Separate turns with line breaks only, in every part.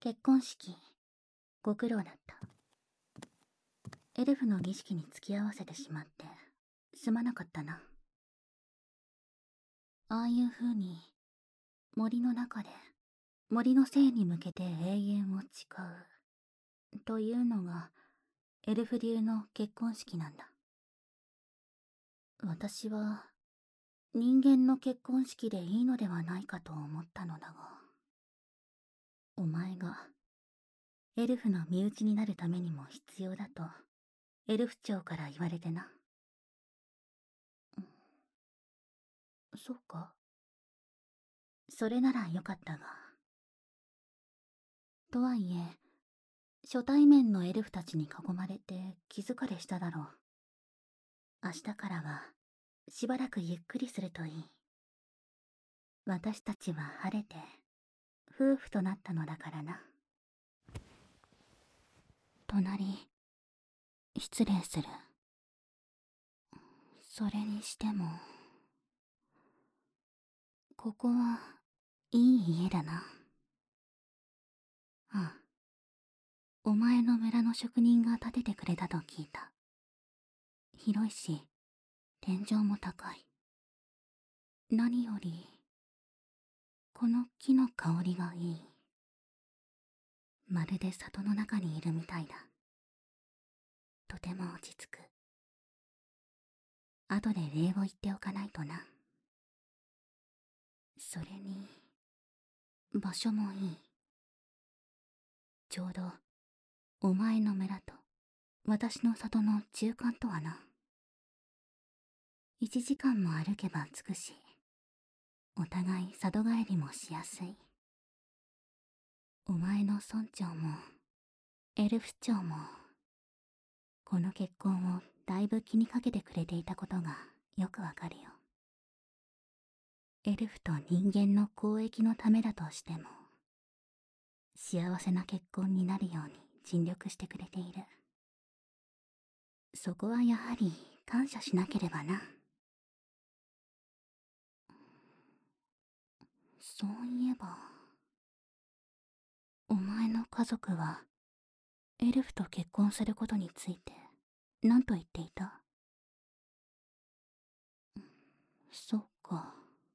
結婚式、ご苦労だった。エルフの儀式に付き合わせてしまって、すまなかったな。ああいう風に、森の中で、森の生に向けて永遠を誓う、というのが、エルフ流の結婚式なんだ。私は、人間の結婚式でいいのではないかと思ったのだが、お前が、エルフの身内になるためにも必要だと、エルフ長から言われてな。そうか。それならよかったが。とはいえ、初対面のエルフたちに囲まれて気疲れしただろう。明日からは、しばらくゆっくりするといい。私たちは晴れて、夫婦となったのだからな。隣、失礼する。それにしても、ここはいい家だな。ああ。お前の村の職人が建ててくれたと聞いた。広いし、天井も高い。何より、この木の香りがいい。まるで里の中にいるみたいだ。とても落ち着く。後で礼を言っておかないとな。それに、場所もいい。ちょうど、お前の村と私の里の中間とはな。1時間も歩けば着くし、お互い里帰りもしやすい。お前の村長も、エルフ長も、この結婚をだいぶ気にかけてくれていたことがよくわかるよ。エルフと人間の交易のためだとしても、幸せな結婚になるように尽力してくれている。そこはやはり感謝しなければな。そういえば、お前の家族はエルフと結婚することについて何と言っていた？そっか。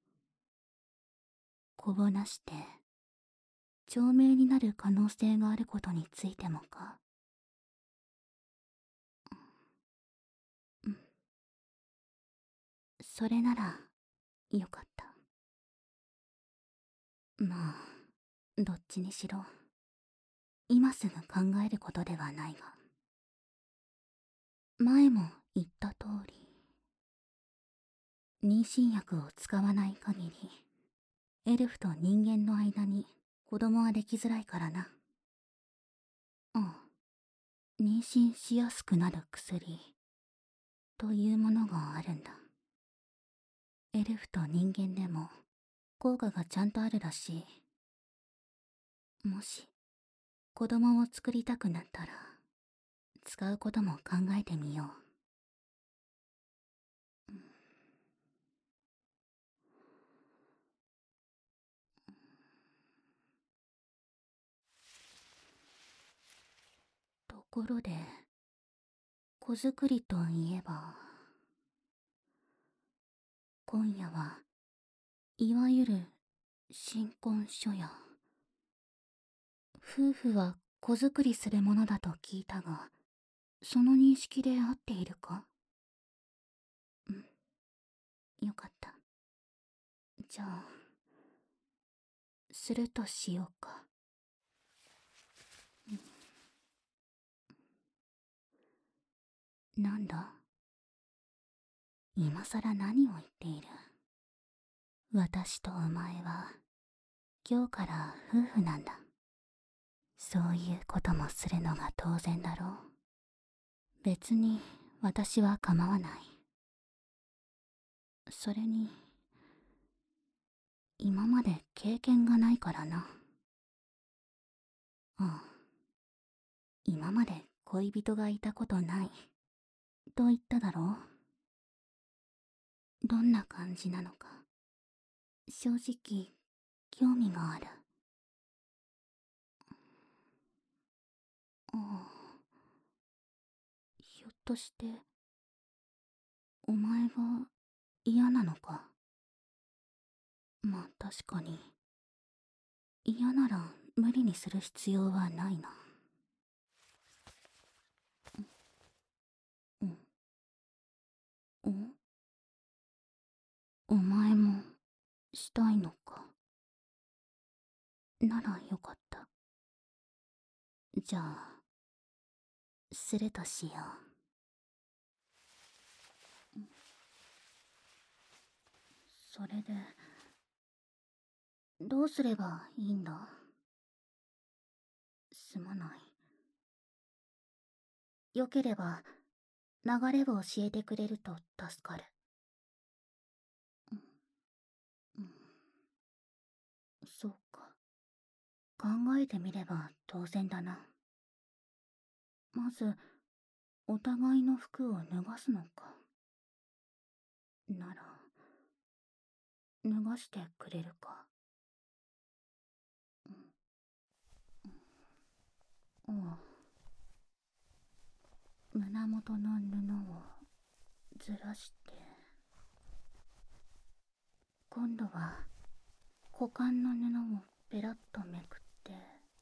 子をなして長命になる可能性があることについてもか。うん。それならよかった。まあ、どっちにしろ今すぐ考えることではないが、前も言った通り、妊娠薬を使わない限りエルフと人間の間に子供はできづらいからな。ああ、妊娠しやすくなる薬というものがあるんだ。エルフと人間でも効果がちゃんとあるらしい。もし子供を作りたくなったら使うことも考えてみよう。ところで、子作りといえば、今夜はいわゆる新婚書や、夫婦は子作りするものだと聞いたが、その認識で合っているか？うん、よかった。じゃあ、するとしようか。なんだ？今さら何を言っている？私とお前は今日から夫婦なんだ。そういうこともするのが当然だろう。別に私は構わない。それに、今まで経験がないからな。ああ、今まで恋人がいたことないと言っただろう。どんな感じなのか、正直興味がある。 ああ、ひょっとして、お前が嫌なのか。まあ確かに、嫌なら無理にする必要はないな。うん。お、お前もしたいのか。ならよかった。じゃあ、するとしよう。それで、どうすればいいんだ？すまない。よければ、流れを教えてくれると助かる。うん、そうか。考えてみれば当然だな。まず、お互いの服を脱がすのか。なら、脱がしてくれるか。うん。ああ。胸元の布をずらして、今度は股間の布をペラッとめくって、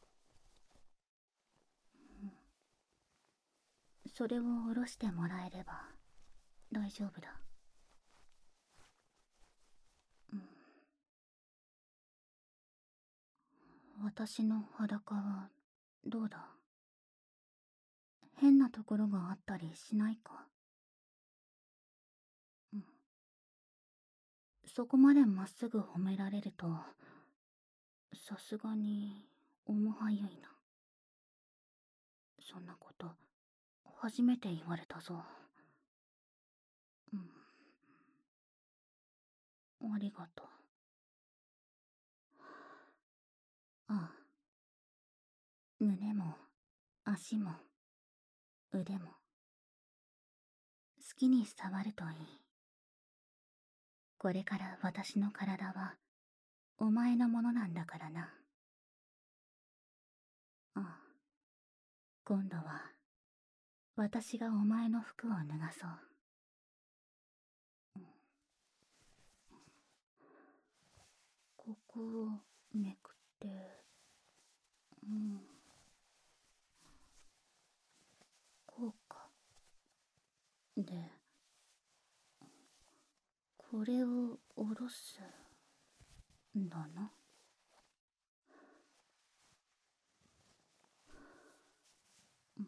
それを下ろしてもらえれば大丈夫だ。うん。私の裸はどうだ？変なところがあったりしないか？うん。そこまでまっすぐ褒められると、さすがに重はゆいな。そんなこと初めて言われたぞ。うん。ありがとう。ああ。胸も足も腕も好きに触るといい。これから私の体はお前のものなんだからな。ああ。今度は私がお前の服を脱がそう。うん。ここをめくって、うん。こうか。で、これを下ろすんだな。うん。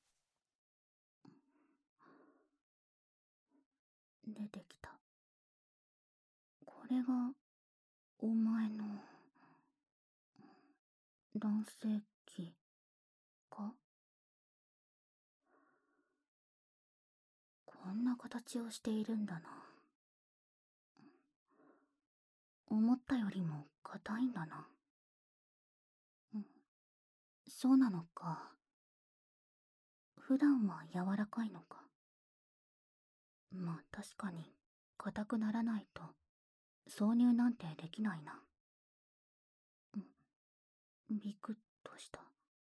出てきた。これがお前の男性器か？こんな形をしているんだな。思ったよりも硬いんだな。うん。そうなのか。普段は柔らかいのか。まあ確かに硬くならないと挿入なんてできないな。ビクッとした。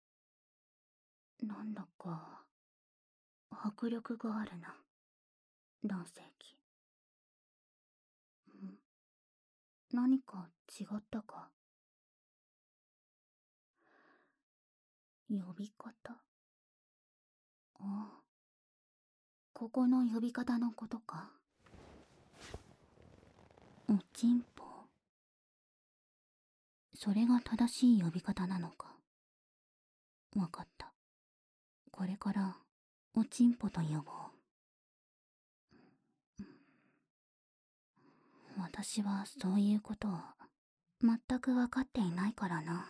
なんだか迫力があるな、男性器。うん。何か違ったか？呼び方？ああ、ここの呼び方のことか。おちんぽ。それが正しい呼び方なのか。わかった。これからおちんぽと呼ぼう。私はそういうことを全く分かっていないからな。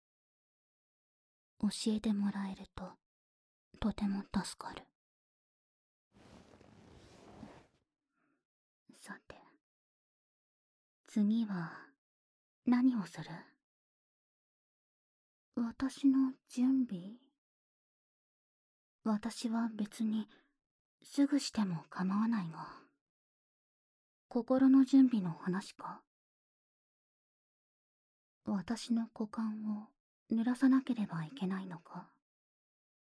教えてもらえるととても助かる。さて、次は何をする？私の準備？私は別にすぐしても構わないが、心の準備の話か？私の股間を濡らさなければいけないのか？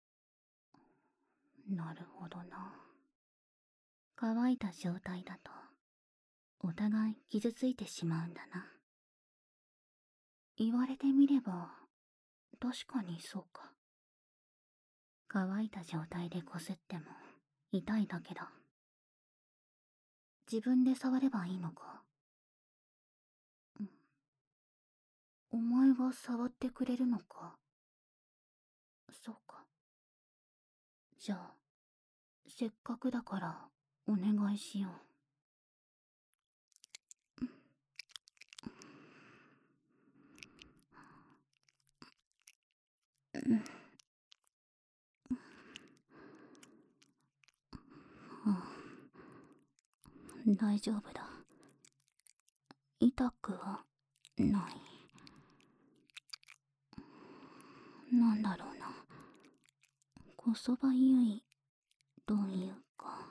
なるほどな。乾いた状態だとお互い傷ついてしまうんだな。言われてみれば確かにそうか。乾いた状態でこすっても痛いだけだ。自分で触ればいいのか。お前が触ってくれるのか。そうか。じゃあせっかくだからお願いしよう。大丈夫だ。痛くはない。なんだろうな。こそばゆいというか、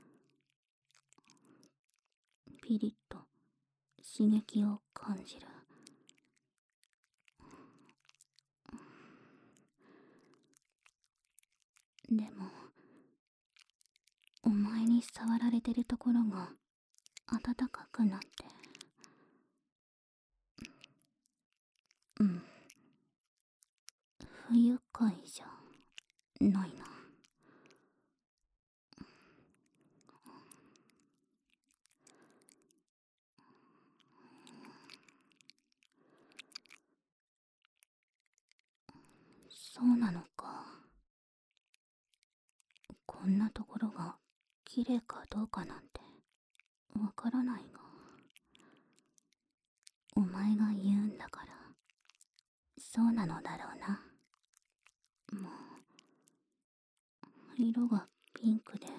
ピリッと刺激を感じる。でもお前に触られてるところが暖かくなって、不愉快じゃないな。そうなのか。こんなところが綺麗かどうかなんてわからないが、お前が言うんだからそうなのだろうな。もう色がピンクで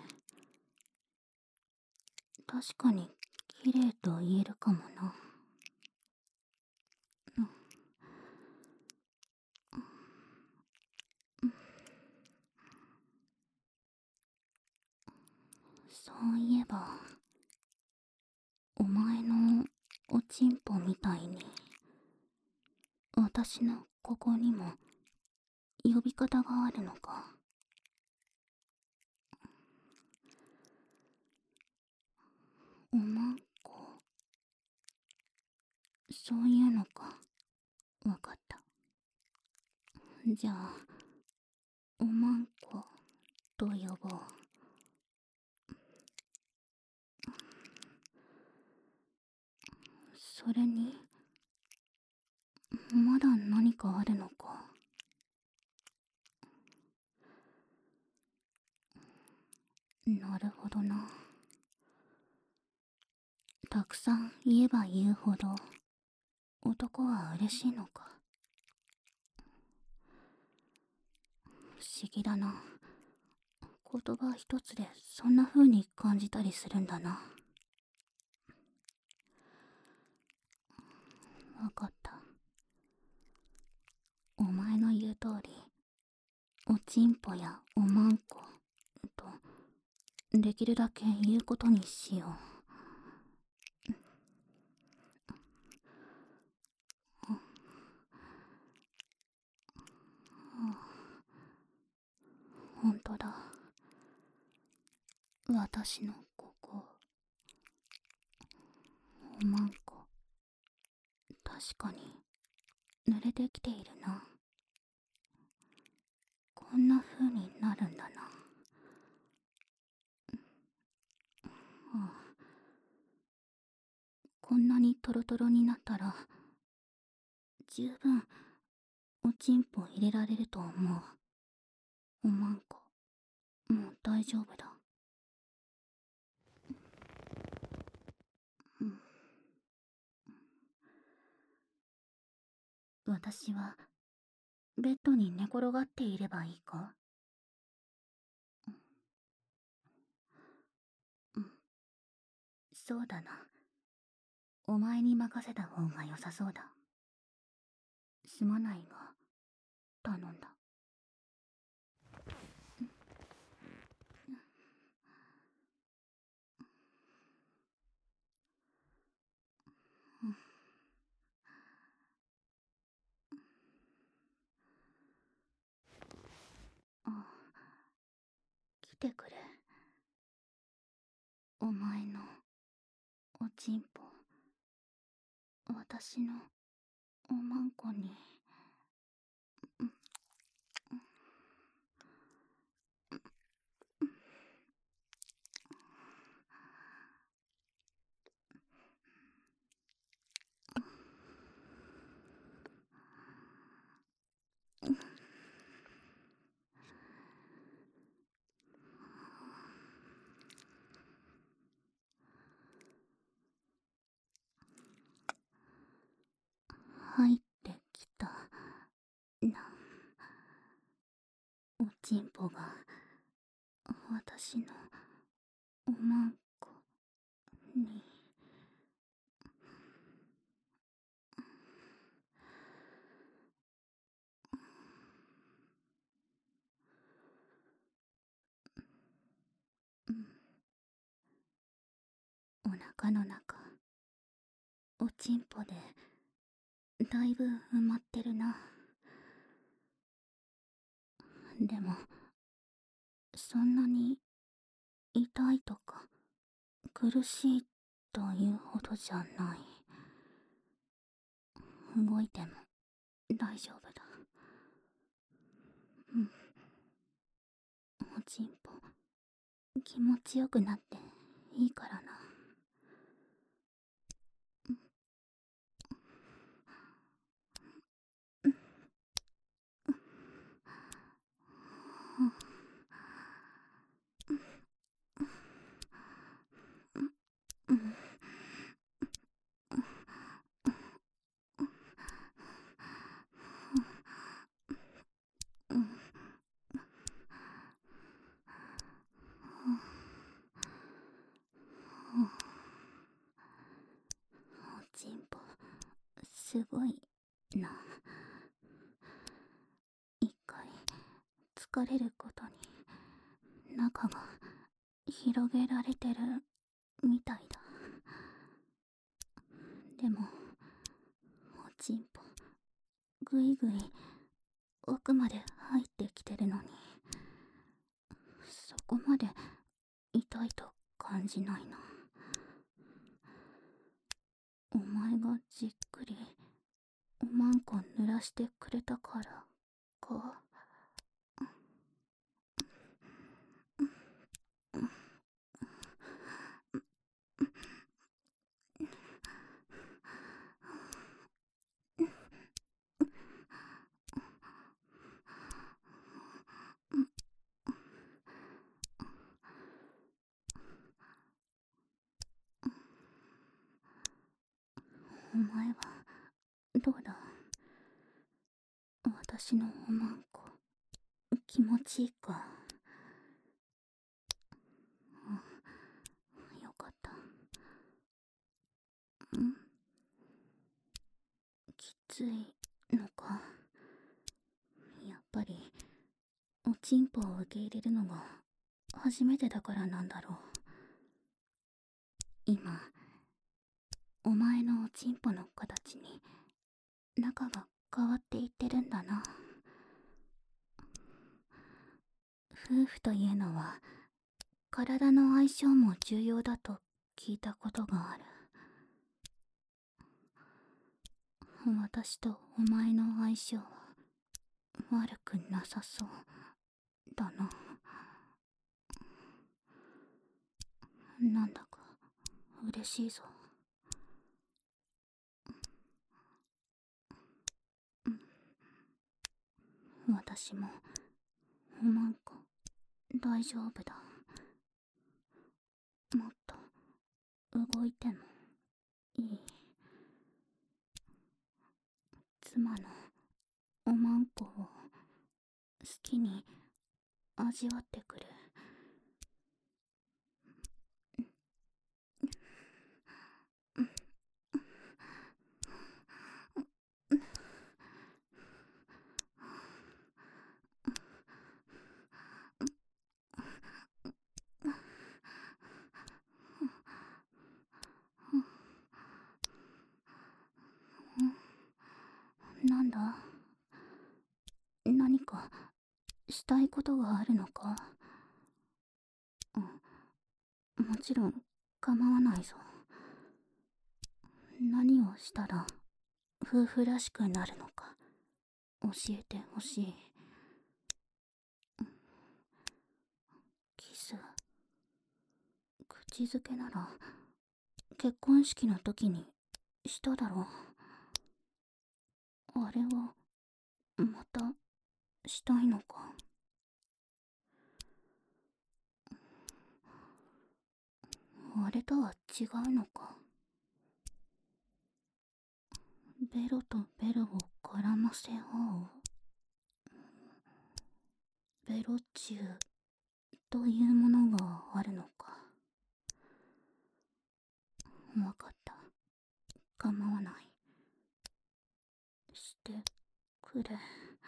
確かに綺麗と言えるかもな。そういえばお前のおちんぽみたいに私のここにも呼び方があるのか。おまんこ。そういうのか。わかった。じゃあおまんこと呼ぼう。それにまだ何かあるのか。なるほどな。たくさん言えば言うほど男は嬉しいのか。不思議だな。言葉一つでそんな風に感じたりするんだな。わかった。お前の言う通りおちんぽやおまんことできるだけ言うことにしよう。ほんとだ。私のここおまんこ確かに濡れてきているな。こんな風になるんだな。こんなにトロトロになったら十分おちんぽ入れられると思う。おまんこもう大丈夫だ。私はベッドに寝転がっていればいいか。そうだな。お前に任せた方が良さそうだ。すまないが頼んだ。 てくれ。お前のおちんぽ、私のおまんこに。入ってきたな。おちんぽが私のおまんこに。お腹の中、おちんぽでだいぶ埋まってるな。でもそんなに痛いとか苦しいというほどじゃない。動いても大丈夫だ。おちんぽ気持ちよくなっていいからな。おちんぽすごいな。一回疲れることに中が広げられてるみたいだ。でもおちんぽぐいぐい奥まで入ってきてるのにそこまで痛いと感じないな。お前がじっくりおまんこ濡らしてくれたからか。お前はどうだ。私のおまんこ気持ちいいか。よかった。きついのか。やっぱりおちんぽを受け入れるのが初めてだからなんだろう。今お前のおちんぽの形に中が変わっていってるんだな。夫婦というのは体の相性も重要だと聞いたことがある。私とお前の相性は悪くなさそうだな。なんだか嬉しいぞ。私もおまんこ大丈夫だ。もっと動いてもいい。妻のおまんこを好きに味わってくれ。なんだ、何かしたいことがあるのか。 もちろん構わないぞ。何をしたら夫婦らしくなるのか教えてほしい。キス、口づけなら結婚式の時にしただろう。あれをまたしたいのか。あれとは違うのか。ベロとベロを絡ませ合うベロチューというものがあるのか。わかった。構わない。してくれ。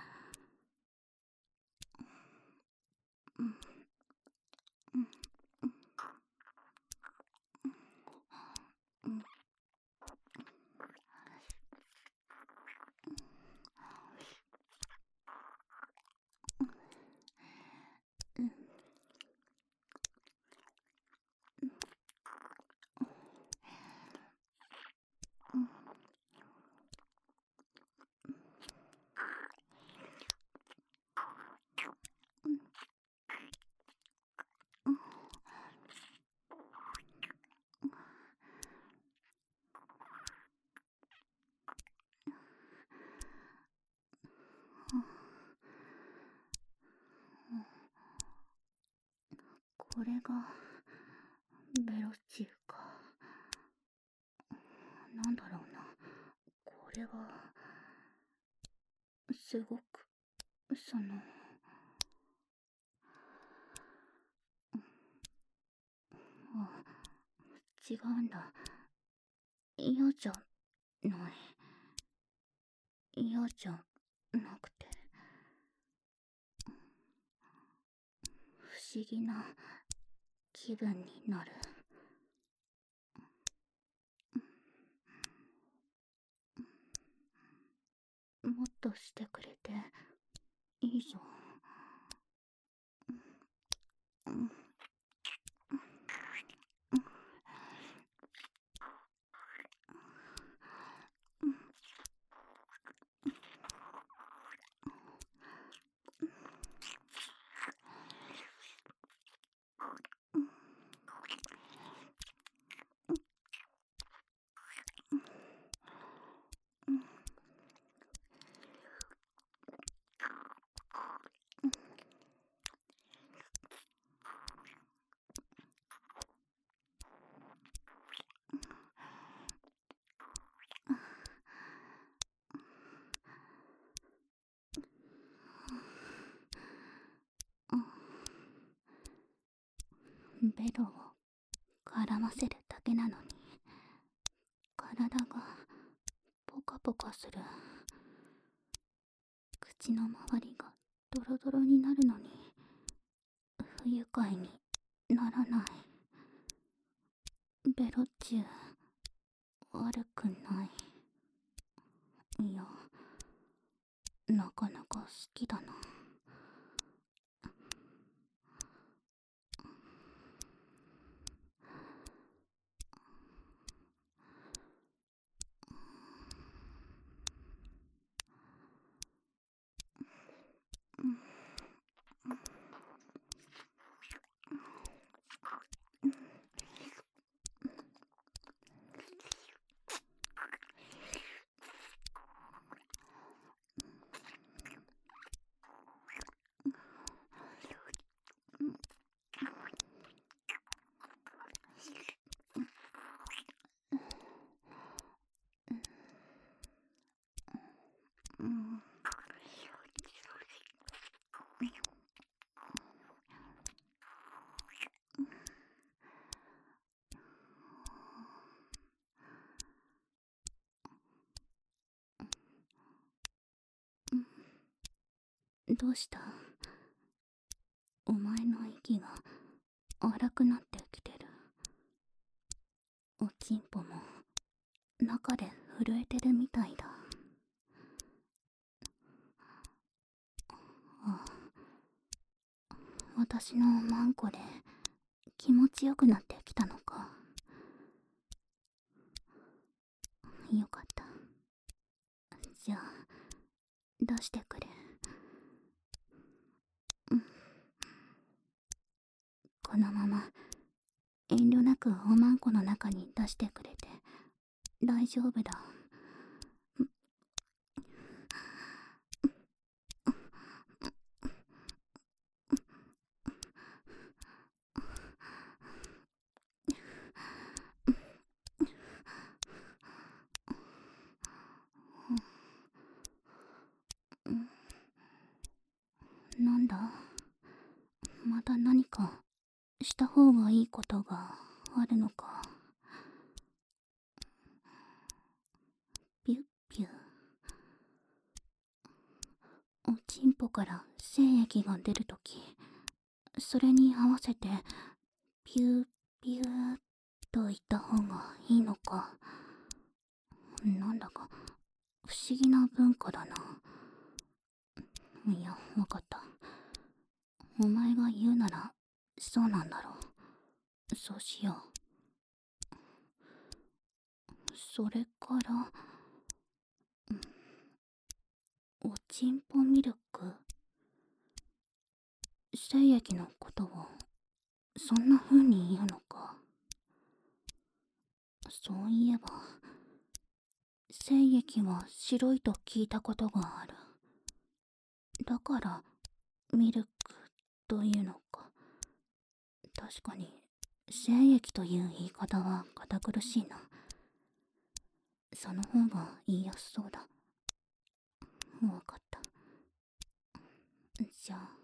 これがベロチューか。なんだろうな。これはすごくあ、違うんだ。嫌じゃない。嫌じゃなくて不思議な気分になる。もっとしてくれていいぞ。ベロを絡ませるだけなのに体がポカポカする。口の周りがドロドロになるのに不愉快にならない。ベロチュー悪くない。いや、なかなか好きだな。どうした？お前の息が荒くなってきてる。おちんぽも中で震えてるみたいだ。あ、私のマンコで気持ちよくなってきたのか。よかった。じゃあ出してくれ。このまま遠慮なくおまんこの中に出してくれて大丈夫だ。なんだ、また何かした方がいいことがあるのか。ピュッピュ。おちんぽから精液が出るとき、それに合わせてピューピューと言った方がいいのか。なんだか不思議な文化だな。いや、わかった。お前が言うならそうなんだろう。そうしよう。それからおちんぽミルク。精液のことをそんな風に言うのか。そういえば精液は白いと聞いたことがある。だからミルクというのか。確かに精液という言い方は堅苦しいな。その方が言いやすそうだ。わかった。じゃあ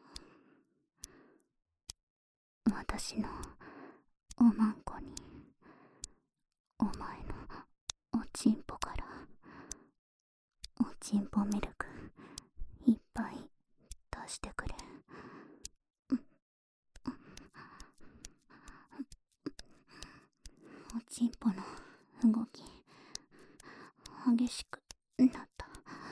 私のおまんこにお前のおちんぽからおちんぽミルクいっぱい出してくれ。おちんぽの動き激しくなった。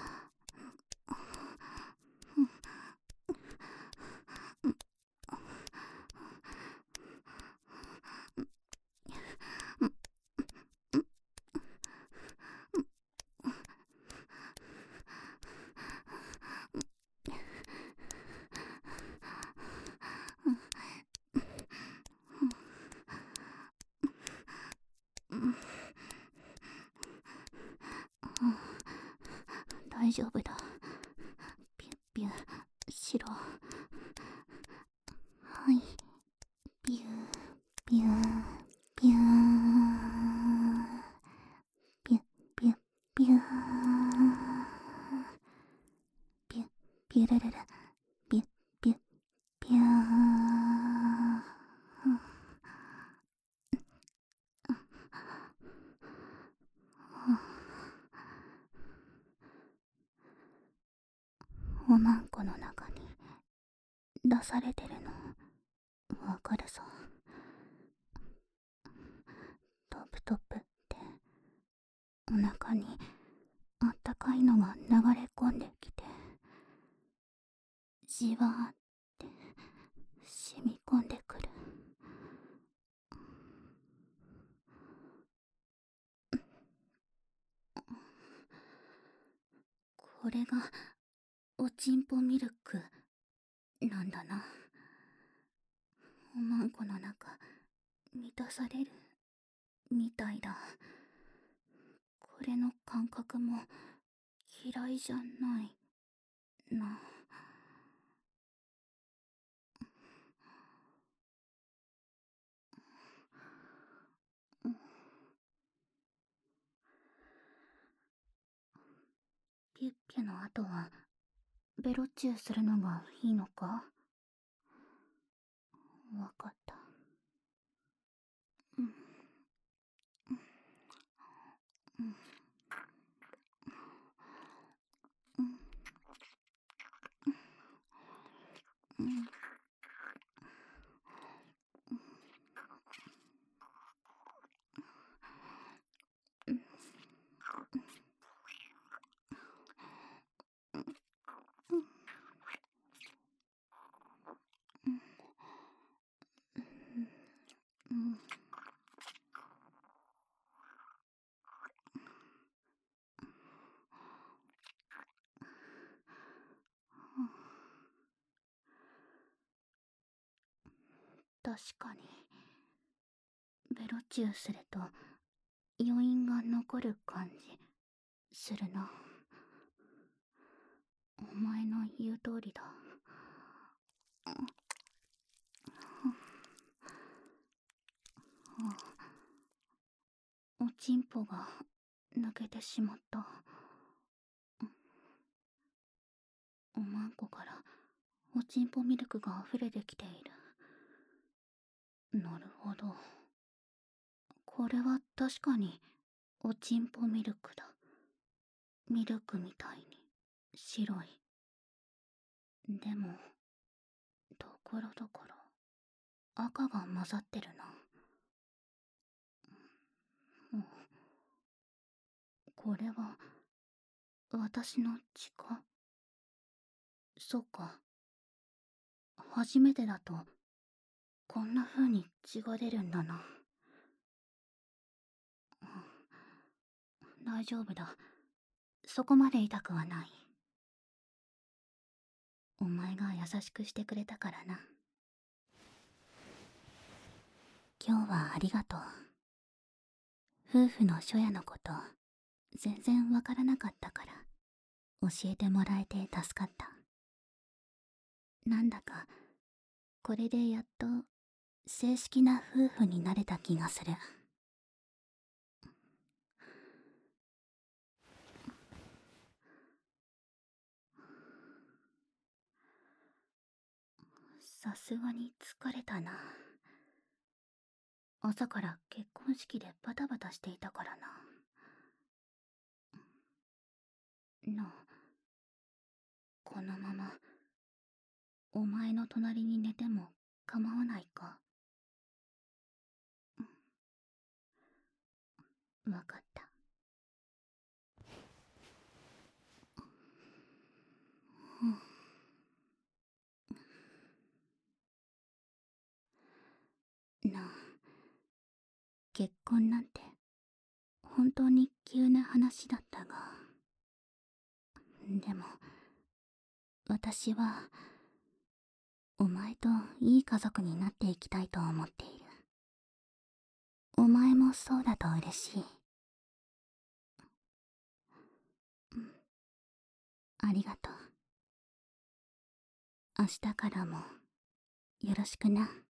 大丈夫だ。ピュッピュしろ。はい。ピューピューピューピュッピュッピューピュッピュルルルピュッピュッピュー。おまんこの中に出されてるのわかるぞ。トプトプってお腹にあったかいのが流れ込んできてじわーって染み込んでくる。これがおちんぽミルクなんだな。おまんこの中満たされるみたいだ。これの感覚も嫌いじゃないな。ピュッピュの後はベロチューするのがいいのか。わかった。 ん。確かにベロチューすると余韻が残る感じするな。お前の言う通りだ。おちんぽが抜けてしまった。おまんこからおちんぽミルクが溢れてきている。なるほど。これは確かにおちんぽミルクだ。ミルクみたいに白い。でもところどころ赤が混ざってるな。これは私の血か。そうか。初めてだとこんな風に血が出るんだな。大丈夫だ。そこまで痛くはない。お前が優しくしてくれたからな。今日はありがとう。夫婦の初夜のこと全然わからなかったから教えてもらえて助かった。なんだかこれでやっと正式な夫婦になれた気がする。さすがに疲れたな。朝から結婚式でバタバタしていたからな。このままお前の隣に寝ても構わないか。わかった。なあ、結婚なんて本当に急な話だったが、でも私はお前といい家族になっていきたいと思っている。お前もそうだと嬉しい。ありがとう。明日からもよろしくな。